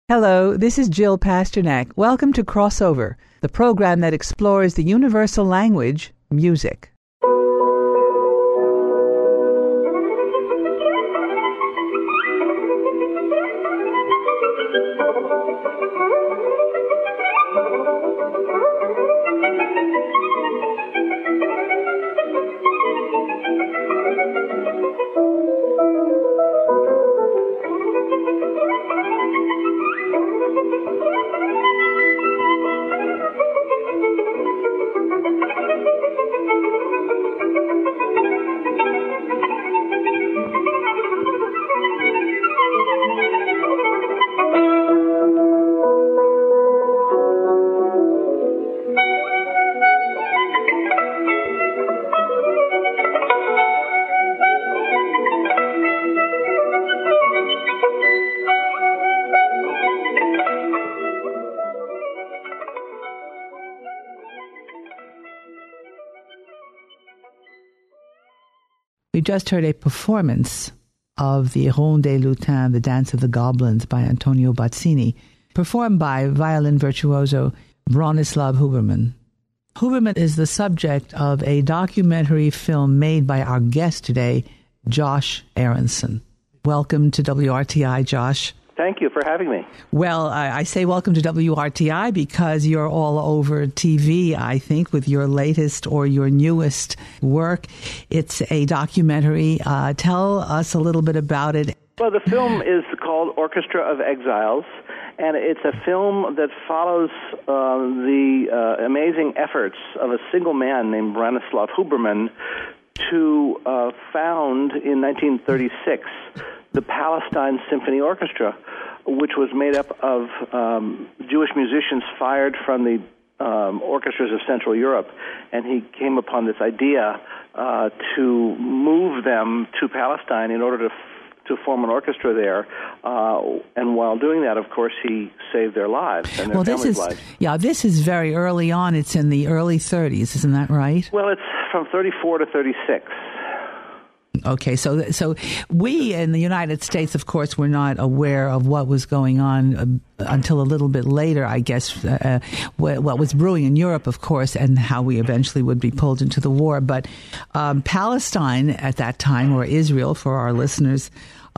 Hello, this is Jill Pasternak. Welcome to Crossover, the program that explores the universal language, music. We just heard a performance of the Ronde des Lutins, the Dance of the Goblins by Antonio Bazzini, performed by violin virtuoso Bronislaw Huberman. Huberman is the subject of a documentary film made by our guest today, Josh Aronson. Welcome to WRTI, Josh. Thank you for having me. Well, I say welcome to WRTI because you're all over TV, I think, with your latest or your newest work. It's a documentary. Tell us a little bit about it. Well, the film is called Orchestra of Exiles, and it's a film that follows the amazing efforts of a single man named Bronislaw Huberman to found in 1936 the Palestine Symphony Orchestra, which was made up of Jewish musicians fired from the orchestras of Central Europe, and he came upon this idea to move them to Palestine in order to form an orchestra there, and while doing that, of course, he saved their lives and their families' lives. Yeah, this is very early on. It's in the early 30s, isn't that right? Well, it's from 34 to 36. Okay, so we in the United States, of course, were not aware of what was going on until a little bit later, I guess, what was brewing in Europe, of course, and how we eventually would be pulled into the war. But Palestine at that time, or Israel for our listeners,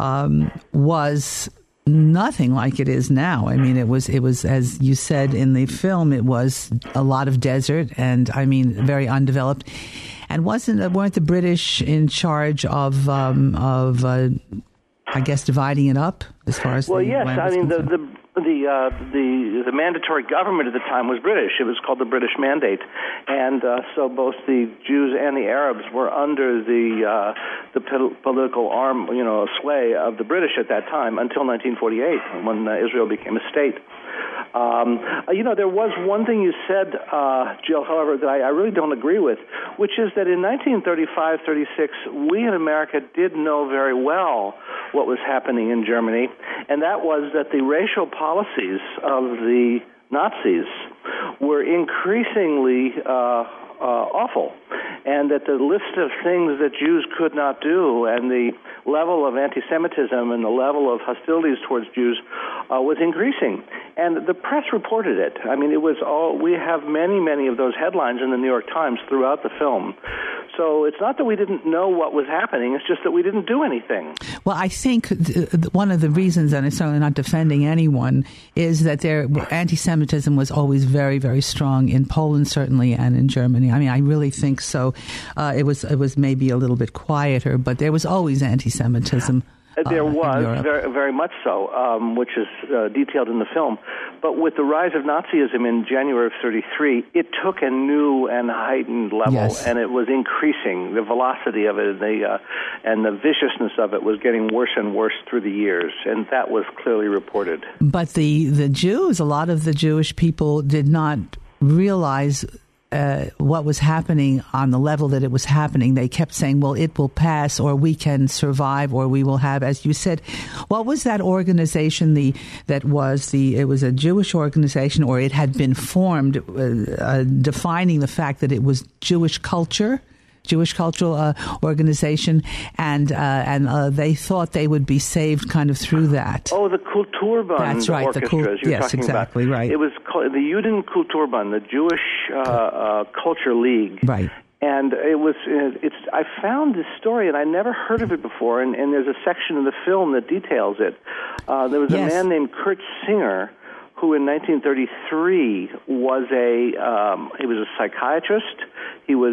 was nothing like it is now. I mean, it was, as you said in the film, it was a lot of desert and, I mean, very undeveloped. And weren't the British in charge of I guess, dividing it up as far as? Well, yes. I mean, the mandatory government at the time was British. It was called the British Mandate, and so both the Jews and the Arabs were under the political arm, sway of the British at that time until 1948, when Israel became a state. There was one thing you said, Jill, however, that I really don't agree with, which is that in 1935-36, we in America did know very well what was happening in Germany, and that was that the racial policies of the Nazis were increasingly awful, and that the list of things that Jews could not do and the level of anti-Semitism and the level of hostilities towards Jews was increasing. And the press reported it. I mean, it was all, we have many, many of those headlines in the New York Times throughout the film. So it's not that we didn't know what was happening, it's just that we didn't do anything. Well, I think one of the reasons, and it's certainly not defending anyone, is that anti-Semitism was always very, very strong in Poland, certainly, and in Germany. I mean, I really think so. It was maybe a little bit quieter, but there was always anti-Semitism. There was, very, very much so, which is detailed in the film. But with the rise of Nazism in January of 1933, it took a new and heightened level, yes. And it was increasing. The velocity of it and the viciousness of it was getting worse and worse through the years, and that was clearly reported. But the Jews, a lot of the Jewish people did not realize what was happening on the level that it was happening. They kept saying, well, it will pass, or we can survive, or we will have, as you said, what was that organization, it was a Jewish organization, or it had been formed defining the fact that it was Jewish culture, Jewish cultural organization, and they thought they would be saved kind of through that. Oh, the Kulturbund That's right, orchestras you're yes, talking exactly, about. right. It was called the Juden Kulturbund, the Jewish Culture League. Right. And I found this story, and I never heard of it before, and there's a section in the film that details it. There was a man named Kurt Singer, who in 1933 was he was a psychiatrist, he was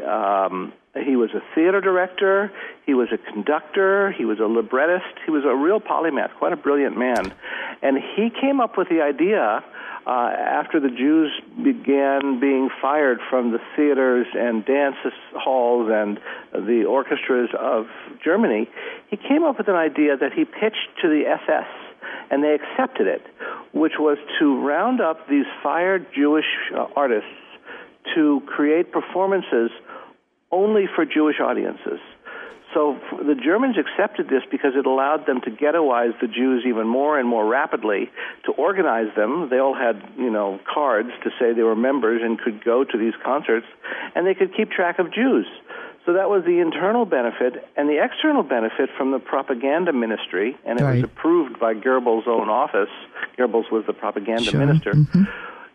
a theater director, he was a conductor, he was a librettist, he was a real polymath, quite a brilliant man. And he came up with the idea after the Jews began being fired from the theaters and dance halls and the orchestras of Germany. He came up with an idea that he pitched to the SS, and they accepted it, which was to round up these fired Jewish artists to create performances only for Jewish audiences. So the Germans accepted this because it allowed them to ghettoize the Jews even more and more rapidly, to organize them. They all had, cards to say they were members and could go to these concerts, and they could keep track of Jews. So that was the internal benefit, and the external benefit from the propaganda ministry, and it was approved by Goebbels' own office. Goebbels was the propaganda minister. Mm-hmm.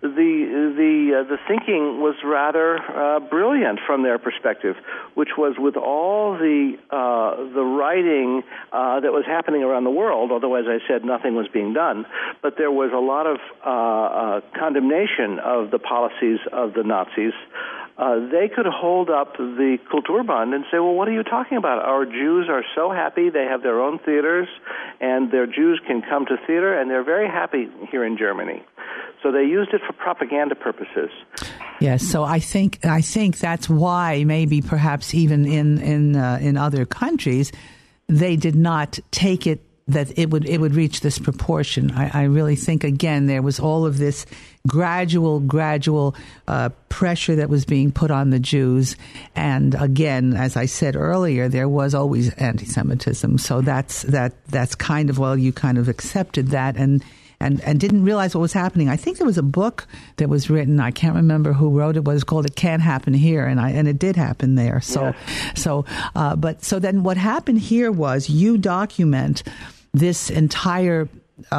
The thinking was rather brilliant from their perspective, which was with all the writing that was happening around the world, although, as I said, nothing was being done, but there was a lot of condemnation of the policies of the Nazis. They could hold up the Kulturbund and say, well, what are you talking about? Our Jews are so happy. They have their own theaters, and their Jews can come to theater, and they're very happy here in Germany. So they used it for propaganda purposes. Yes, so I think that's why maybe perhaps even in other countries they did not take it that it would reach this proportion. I really think, again, there was all of this gradual pressure that was being put on the Jews. And again, as I said earlier, there was always anti-Semitism. So that's kind of, well, you kind of accepted that and didn't realize what was happening. I think there was a book that was written. I can't remember who wrote it. It was called "It Can't Happen Here," and it did happen there. So, yes. So then what happened here was you document this entire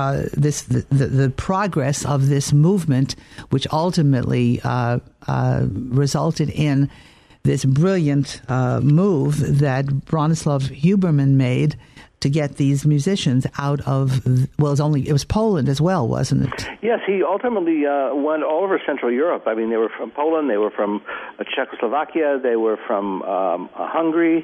the progress of this movement, which ultimately resulted in this brilliant move that Bronislaw Huberman made to get these musicians out of, well, it was Poland as well, wasn't it? Yes, he ultimately went all over Central Europe. I mean, they were from Poland, they were from Czechoslovakia, they were from Hungary.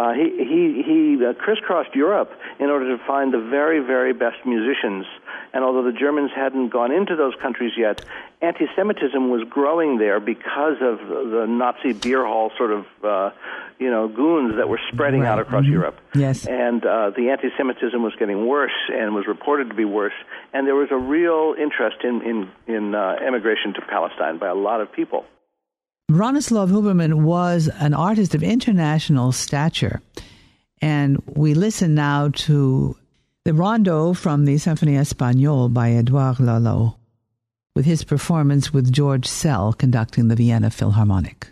He crisscrossed Europe in order to find the very, very best musicians. And although the Germans hadn't gone into those countries yet, anti-Semitism was growing there because of the Nazi beer hall sort of, goons that were spreading out across Europe. Yes. And the anti-Semitism was getting worse and was reported to be worse. And there was a real interest in emigration to Palestine by a lot of people. Bronislaw Huberman was an artist of international stature. And we listen now to the Rondo from the Symphonie Espagnole by Edouard Lalo, with his performance with George Szell conducting the Vienna Philharmonic.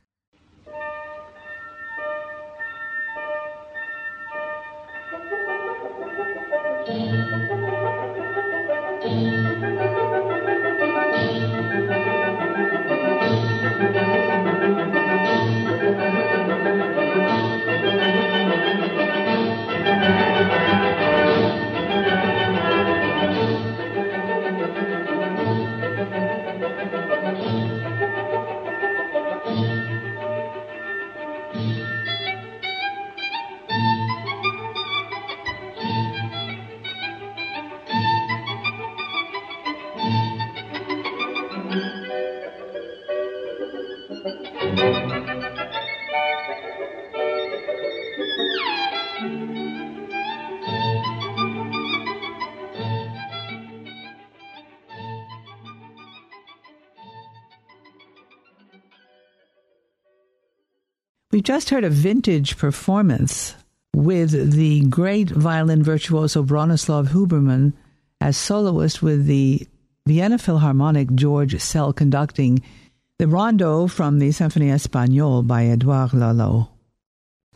We just heard a vintage performance with the great violin virtuoso Bronislaw Huberman as soloist, with the Vienna Philharmonic George Szell conducting the Rondo from the Symphonie Espagnole by Edouard Lalo.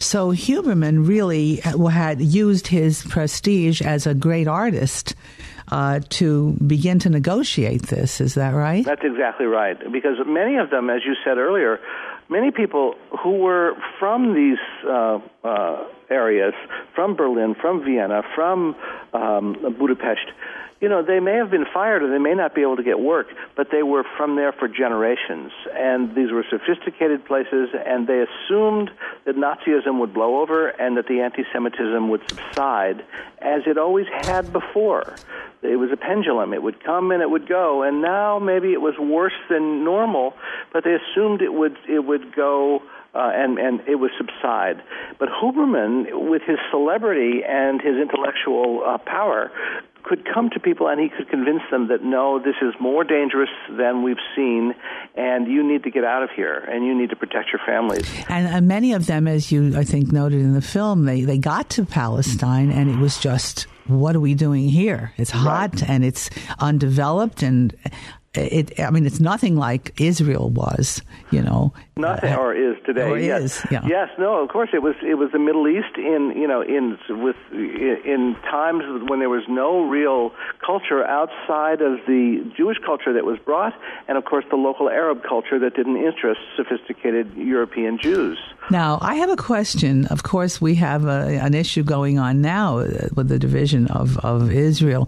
So Huberman really had used his prestige as a great artist to begin to negotiate this. Is that right? That's exactly right. Because many of them, as you said earlier, many people who were from these areas, from Berlin, from Vienna, from Budapest, they may have been fired or they may not be able to get work, but they were from there for generations. And these were sophisticated places, and they assumed that Nazism would blow over and that the anti-Semitism would subside, as it always had before. It was a pendulum. It would come and it would go, and now maybe it was worse than normal, but they assumed it would go and it would subside. But Huberman, with his celebrity and his intellectual power, could come to people and he could convince them that, no, this is more dangerous than we've seen, and you need to get out of here, and you need to protect your families. And many of them, as you, I think, noted in the film, they got to Palestine, and it was just, what are we doing here? It's hot, right, and it's undeveloped, and it's nothing like Israel was, Nothing, or is today. Or yes. is, yeah. Yes, no, of course it was the Middle East in times when there was no real culture outside of the Jewish culture that was brought, and of course the local Arab culture that didn't interest sophisticated European Jews. Now, I have a question. Of course, we have an issue going on now with the division of Israel.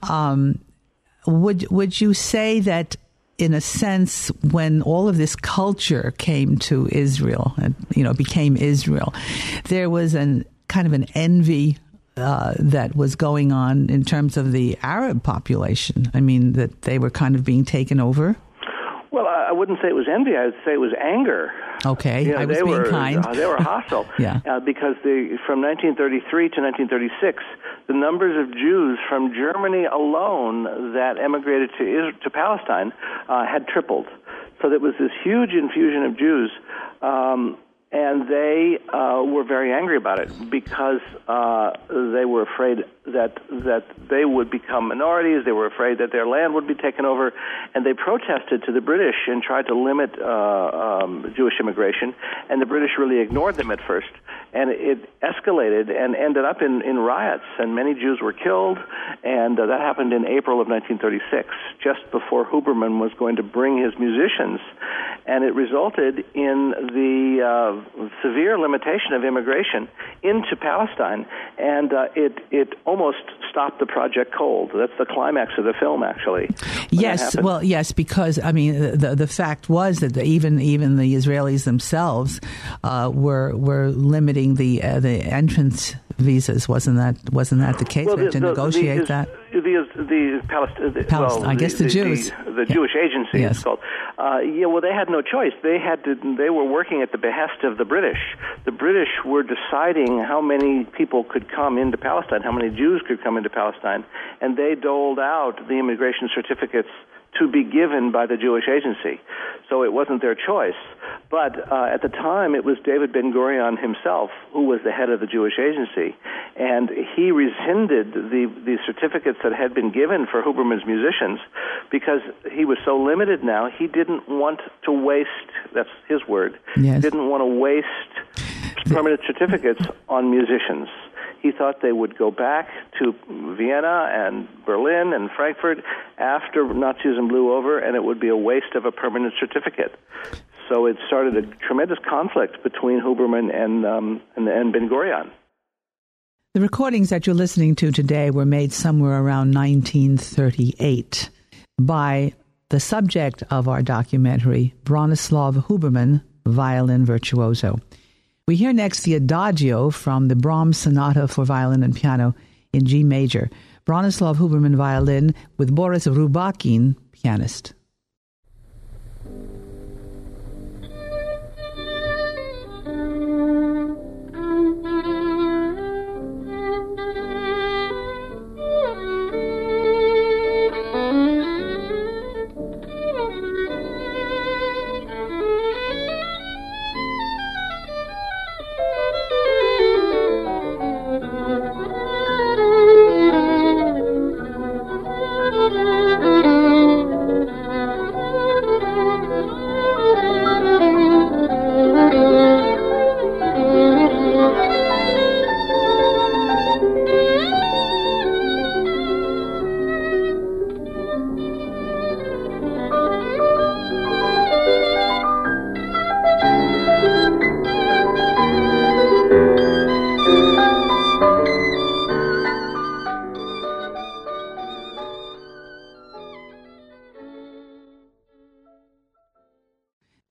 Would you say that, in a sense, when all of this culture came to Israel and became Israel, there was kind of an envy that was going on in terms of the Arab population? I mean, that they were kind of being taken over? Well, I wouldn't say it was envy. I would say it was anger. Okay, I was being kind. They were hostile. Yeah. Because from 1933 to 1936, the numbers of Jews from Germany alone that emigrated to Palestine had tripled. So there was this huge infusion of Jews, and they were very angry about it because they were afraid that they would become minorities. They were afraid that their land would be taken over, and they protested to the British and tried to limit Jewish immigration, and the British really ignored them at first. And it escalated and ended up in riots, and many Jews were killed, and that happened in April of 1936, just before Huberman was going to bring his musicians, and it resulted in the severe limitation of immigration into Palestine, and it almost stopped the project cold. That's the climax of the film, actually. Yes, well, yes, because I mean the fact was that even the Israelis themselves were limiting the entrance visas. Wasn't that the case? Well, we had to negotiate that. I guess the Jews, the Jewish agency, yes, it's called. They had no choice. They were working at the behest of the British. The British were deciding how many people could come into Palestine, how many Jews could come into Palestine, and they doled out the immigration certificates to be given by the Jewish agency. So it wasn't their choice. But at the time, it was David Ben-Gurion himself who was the head of the Jewish agency, and he rescinded the certificates that had been given for Huberman's musicians because he was so limited now. He didn't want to waste, that's his word, yes, didn't want to waste permanent certificates on musicians. He thought they would go back to Vienna and Berlin and Frankfurt after Nazism blew over, and it would be a waste of a permanent certificate. So it started a tremendous conflict between Huberman and Ben-Gurion. The recordings that you're listening to today were made somewhere around 1938 by the subject of our documentary, Bronislaw Huberman, violin virtuoso. We hear next the Adagio from the Brahms Sonata for Violin and Piano in G major. Bronislaw Huberman, violin, with Boris Rubakin, pianist.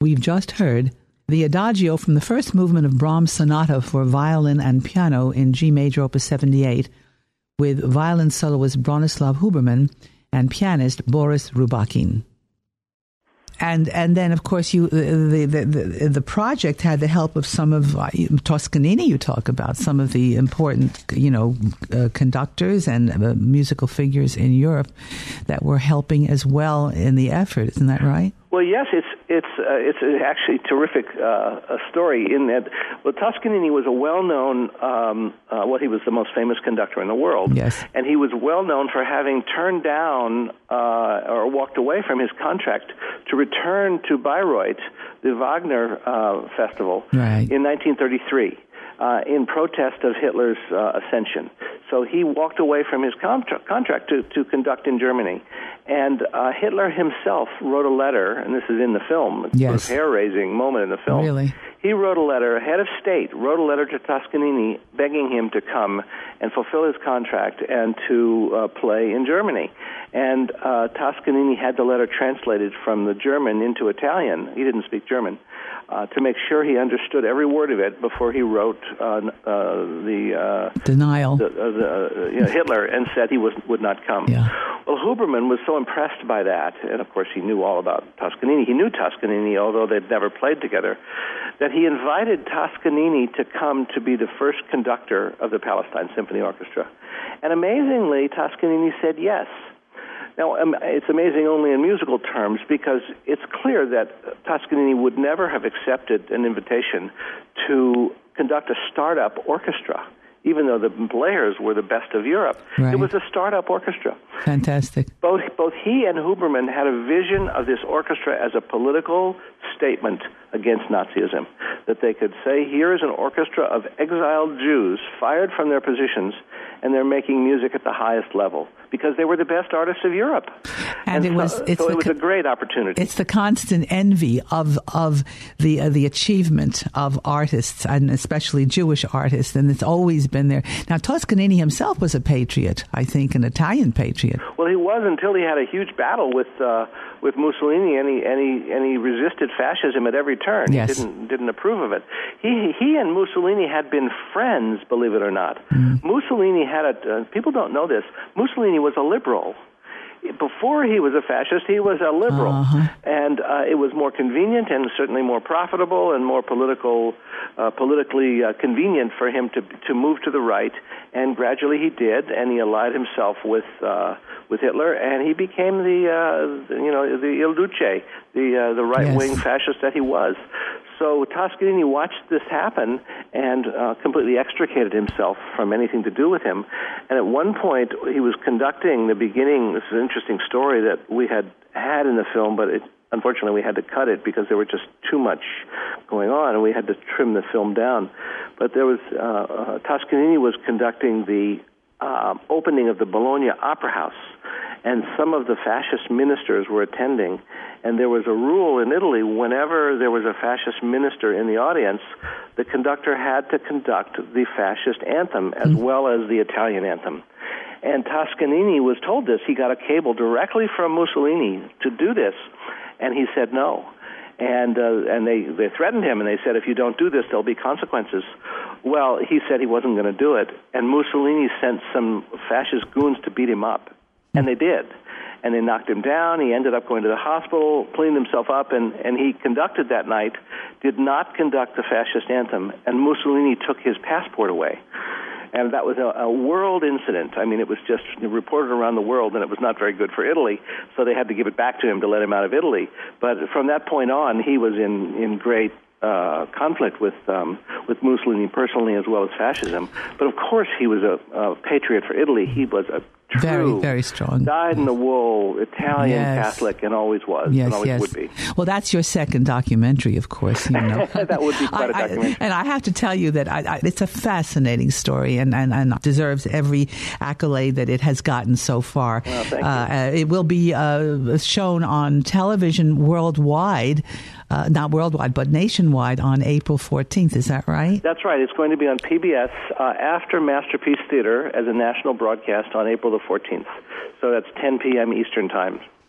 We've just heard the Adagio from the first movement of Brahms' Sonata for violin and piano in G major, Opus 78, with violin soloist Bronislaw Huberman and pianist Boris Rubakin. And then, of course, the project had the help of some of Toscanini. You talk about some of the important, conductors and musical figures in Europe that were helping as well in the effort. Isn't that right? Well, yes, it's actually a terrific story in that. Well, Toscanini was a well-known. He was the most famous conductor in the world. Yes, and he was well known for having turned down or walked away from his contract to return to Bayreuth, the Wagner festival, right, in 1933. In protest of Hitler's ascension. So he walked away from his contract to conduct in Germany. And Hitler himself wrote a letter, and this is in the film. It's yes, a hair-raising moment in the film. Really? He wrote a letter, head of state, wrote a letter to Toscanini begging him to come and fulfill his contract and to play in Germany. And Toscanini had the letter translated from the German into Italian. He didn't speak German. To make sure he understood every word of it before he wrote the denial. Hitler, and said he would not come. Yeah. Well, Huberman was so impressed by that, and of course he knew all about Toscanini. He knew Toscanini, although they'd never played together, that he invited Toscanini to come to be the first conductor of the Palestine Symphony Orchestra. And amazingly, Toscanini said yes. Now, it's amazing only in musical terms because it's clear that Toscanini would never have accepted an invitation to conduct a startup orchestra, even though the players were the best of Europe. Right. It was a startup orchestra. Fantastic. Both he and Huberman had a vision of this orchestra as a political statement against Nazism, that they could say, here is an orchestra of exiled Jews fired from their positions, and they're making music at the highest level because they were the best artists of Europe. And it was a great opportunity. It's the constant envy of the achievement of artists, and especially Jewish artists, and it's always been there. Now, Toscanini himself was a patriot, I think, an Italian patriot. Well, he was until he had a huge battle with Mussolini, and he resisted fascism at every turn. Yes. He didn't approve of it. He and Mussolini had been friends, believe it or not. Mm. Mussolini had people don't know this. Mussolini was a liberal. Before he was a fascist, he was a liberal, and it was more convenient and certainly more profitable and more politically convenient for him to move to the right. And gradually he did, and he allied himself with Hitler, and he became the Il Duce, the right-wing fascist that he was. So Toscanini watched this happen and completely extricated himself from anything to do with him. And at one point, he was conducting the beginning. This is an interesting story that we had in the film, but unfortunately we had to cut it because there was just too much going on, and we had to trim the film down. But there was Toscanini was conducting the opening of the Bologna Opera House, and some of the fascist ministers were attending. And there was a rule in Italy, whenever there was a fascist minister in the audience, the conductor had to conduct the fascist anthem as well as the Italian anthem. And Toscanini was told this. He got a cable directly from Mussolini to do this, and he said no. And they threatened him, and they said, if you don't do this, there'll be consequences. Well, he said he wasn't going to do it, and Mussolini sent some fascist goons to beat him up, and they did. And they knocked him down. He ended up going to the hospital, cleaned himself up, and he conducted that night, did not conduct the fascist anthem, and Mussolini took his passport away. And that was a world incident. I mean, it was just reported around the world, and it was not very good for Italy, so they had to give it back to him to let him out of Italy. But from that point on, he was in great conflict with Mussolini personally as well as fascism. But of course, he was a patriot for Italy. He was a true, very, very strong, dyed-in-the-wool Italian Catholic, and always was, and always would be. Well, that's your second documentary, of course. You know. That would be quite a documentary. And I have to tell you that it's a fascinating story, and deserves every accolade that it has gotten so far. Well, thank you. It will be shown on television worldwide. Not worldwide, but nationwide on April 14th. Is that right? That's right. It's going to be on PBS after Masterpiece Theater as a national broadcast on April the 14th. So that's 10 p.m. Eastern Time.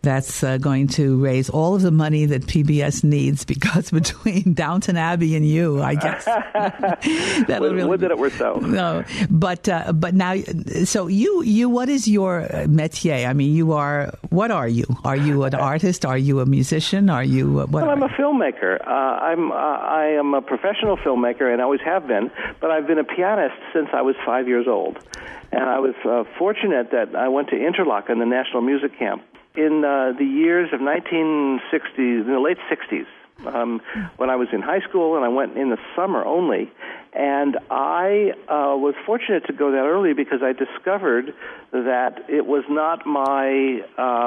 that's going to raise all of the money that PBS needs, because between Downton Abbey and you, I guess that'll really. Would that it were so? No, but now, so you, what is your métier? I mean, what are you? Are you an artist? Are you a musician? Are you what? Well, I'm a filmmaker. I am a professional filmmaker, and always have been. But I've been a pianist since I was 5 years old, and I was fortunate that I went to Interlochen, the National Music Camp, in the years of 1960s, in the late 60s, when I was in high school, and I went in the summer only. And I was fortunate to go that early because I discovered that it was not my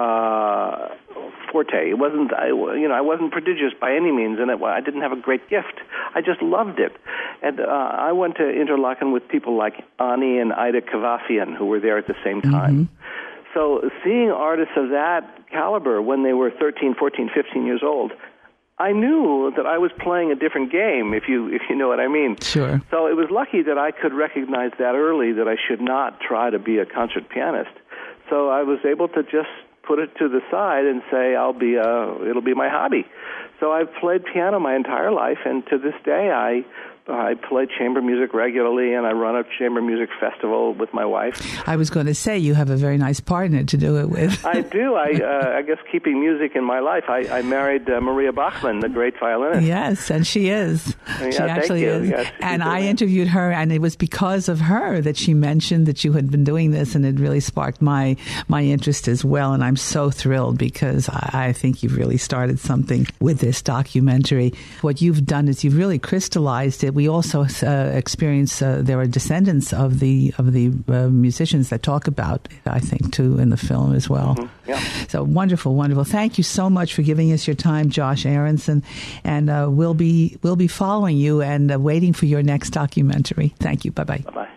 forte. It wasn't, I wasn't prodigious by any means, and I didn't have a great gift. I just loved it. And I went to Interlochen with people like Ani and Ida Kavafian, who were there at the same time. Mm-hmm. So seeing artists of that caliber when they were 13, 14, 15 years old, I knew that I was playing a different game, if you know what I mean. Sure. So it was lucky that I could recognize that early, that I should not try to be a concert pianist. So I was able to just put it to the side and say, it'll be my hobby. So I've played piano my entire life, and to this day I play chamber music regularly, and I run a chamber music festival with my wife. I was going to say, you have a very nice partner to do it with. I do. I guess keeping music in my life. I married Maria Bachmann, the great violinist. Yes, and she is. Yeah, she actually is. Yes, and I interviewed her, and it was because of her that she mentioned that you had been doing this, and it really sparked my interest as well. And I'm so thrilled because I think you've really started something with this documentary. What you've done is you've really crystallized it. We also experience there are descendants of the musicians that talk about it, I think, too, in the film as well. Mm-hmm. Yeah. So wonderful, wonderful. Thank you so much for giving us your time, Josh Aronson, and we'll be following you and waiting for your next documentary. Thank you. Bye-bye. Bye-bye.